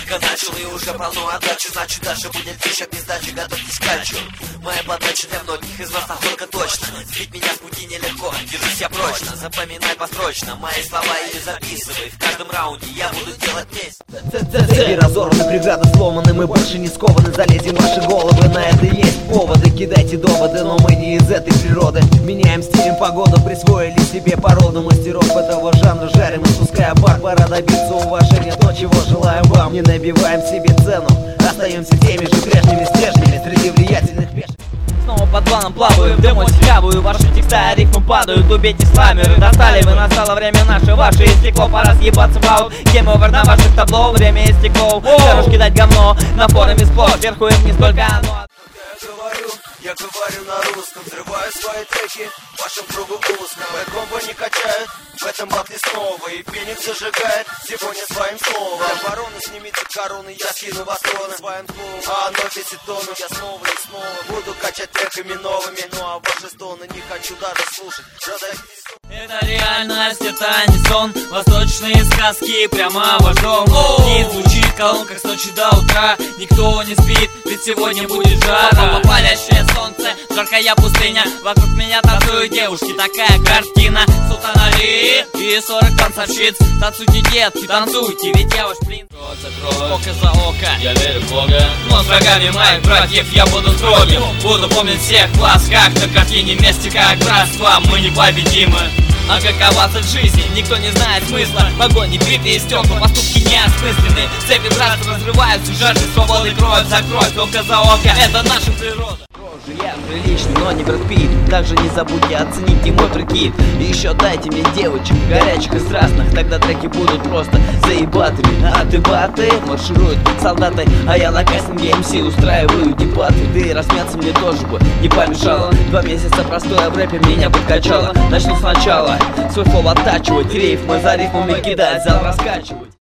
только начал и уже полно отдачи. Значит, дальше будет фиша без дачи, готовьтесь к качу. Моя подача для многих из вас находка точно. Сбить меня с пути нелегко, держись я прочно. Запоминай построчно мои слова или записывай. В каждом раунде я буду делать месть. Цепи разорваны, преграды сломаны, мы больше не скованы. Залезем в ваши головы, на это есть поводы. Кидайте доводы, но мы не из этой природы. Меняем стилем погоду, присвоили себе породу мастеров этого жанра. Жарим, испуская пар, пора добиться уважения. То, чего желаем вам, не набиваем себе цену. Остаемся теми же прежними стержнями среди влиятельных пешек. Снова под планом плаваю, в дыму стрябую. Ваши текста рифмы падают, убейте сламеры. Достали вы, настало время наше, ваше истекло. Пора съебаться в аут, гейм-овер на ваших табло. Время истекло, хорош кидать говно на форуме сплошь, вверху и вниз только оно. Я говорю на русском, взрываю свои треки в вашем кругу узком. Моя комбо не качает, в этом батле снова. И Феникс зажигает сегодня своим словом. Оборону снимите короны, я скину вас трона своим словом. А оно весит тонну, я снова и снова буду качать треками новыми. Ну а ваши стоны не хочу даже слушать. Это реальность, это не сон. Восточные сказки прямо в ваш дом. Хит звучит в колонках с ночи до утра. Никто не спит, ведь сегодня будет жара. Палящее солнце, жаркая пустыня. Вокруг меня танцуют девушки, такая картина. Султан Али и 40 танцовщиц. Танцуйте, детки, танцуйте, ведь я ваш принц. Кровь за кровь, око за око, я верю в Бога. Но с врагами моих братьев я буду строгим. Буду помнить всех вас, как на картине. Вместе как братство, мы непобедимы. А какова цель жизни, никто не знает смысла. В огонь битые стекла, поступки неосмысленные. Цепи братства разрываются, жажды свободы кровь за кровь, око за око, это наша природа. Я приличный, но не Брэд Питт. Также не забудьте оценить и мой прикид. И еще дайте мне девочек, горячих и страстных. Тогда треки будут просто заебатыми. А дебаты маршируют солдаты, а я на кастинге МС устраиваю дебаты. Да и рассмеяться мне тоже бы не помешало. 2 месяца простоя в рэпе меня подкачало. Начну сначала свой флоу оттачивать, рифмы за рифмами кидать, зал раскачивать.